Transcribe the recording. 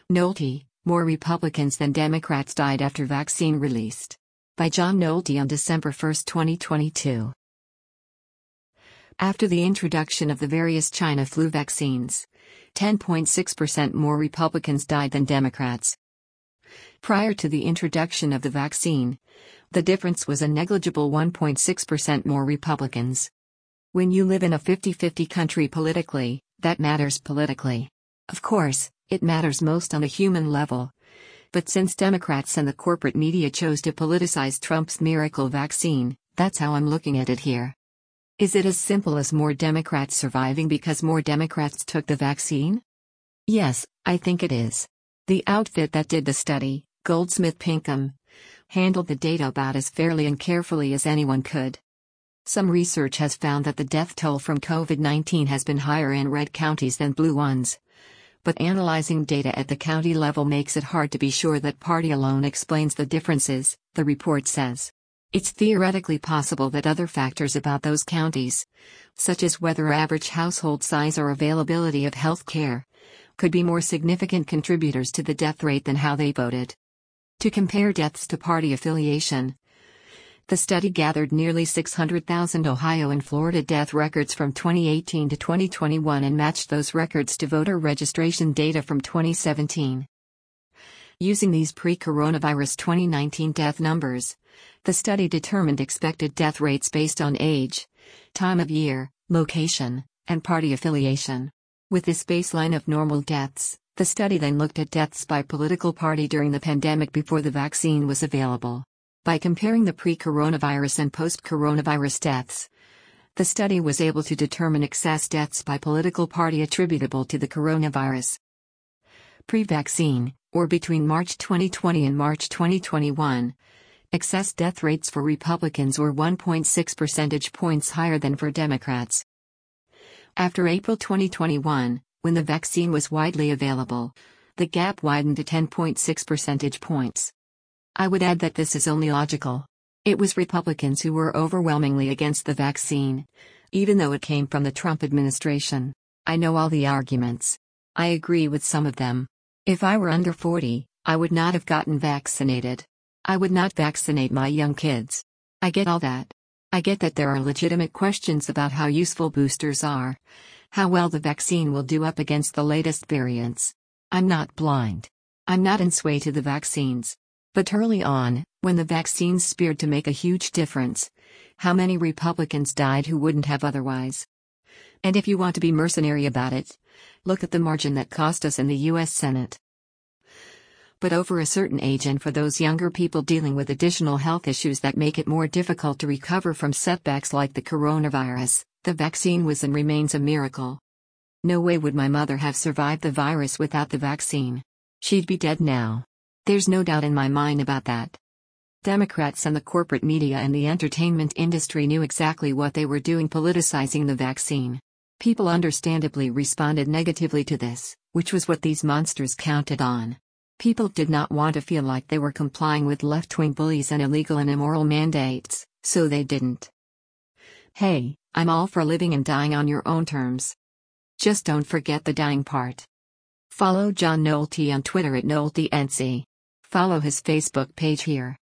Nolte, more Republicans than Democrats died after vaccine released. By John Nolte on December 1, 2022. After the introduction of the various China flu vaccines, 10.6% more Republicans died than Democrats. Prior to the introduction of the vaccine, the difference was a negligible 1.6% more Republicans. When you live in a 50-50 country politically, that matters politically. Of course, it matters most on a human level. But since Democrats and the corporate media chose to politicize Trump's miracle vaccine, that's how I'm looking at it here. Is it as simple as more Democrats surviving because more Democrats took the vaccine? Yes, I think it is. The outfit that did the study, Goldsmith Pinkham, handled the data about as fairly and carefully as anyone could. Some research has found that the death toll from COVID-19 has been higher in red counties than blue ones. But analyzing data at the county level makes it hard to be sure that party alone explains the differences, the report says. It's theoretically possible that other factors about those counties, such as whether average household size or availability of health care, could be more significant contributors to the death rate than how they voted. To compare deaths to party affiliation, the study gathered nearly 600,000 Ohio and Florida death records from 2018 to 2021 and matched those records to voter registration data from 2017. Using these pre-coronavirus 2019 death numbers, the study determined expected death rates based on age, time of year, location, and party affiliation. With this baseline of normal deaths, the study then looked at deaths by political party during the pandemic before the vaccine was available. By comparing the pre-coronavirus and post-coronavirus deaths, the study was able to determine excess deaths by political party attributable to the coronavirus. Pre-vaccine, or between March 2020 and March 2021, excess death rates for Republicans were 1.6 percentage points higher than for Democrats. After April 2021, when the vaccine was widely available, the gap widened to 10.6 percentage points. I would add that this is only logical. It was Republicans who were overwhelmingly against the vaccine, even though it came from the Trump administration. I know all the arguments. I agree with some of them. If I were under 40, I would not have gotten vaccinated. I would not vaccinate my young kids. I get all that. I get that there are legitimate questions about how useful boosters are, how well the vaccine will do up against the latest variants. I'm not blind. I'm not in sway to the vaccines. But early on, when the vaccines appeared to make a huge difference, how many Republicans died who wouldn't have otherwise? And if you want to be mercenary about it, look at the margin that cost us in the U.S. Senate. But over a certain age and for those younger people dealing with additional health issues that make it more difficult to recover from setbacks like the coronavirus, the vaccine was and remains a miracle. No way would my mother have survived the virus without the vaccine. She'd be dead now. There's no doubt in my mind about that. Democrats and the corporate media and the entertainment industry knew exactly what they were doing politicizing the vaccine. People understandably responded negatively to this, which was what these monsters counted on. People did not want to feel like they were complying with left-wing bullies and illegal and immoral mandates, so they didn't. Hey, I'm all for living and dying on your own terms. Just don't forget the dying part. Follow John Nolte on Twitter at NolteNC. Follow his Facebook page here.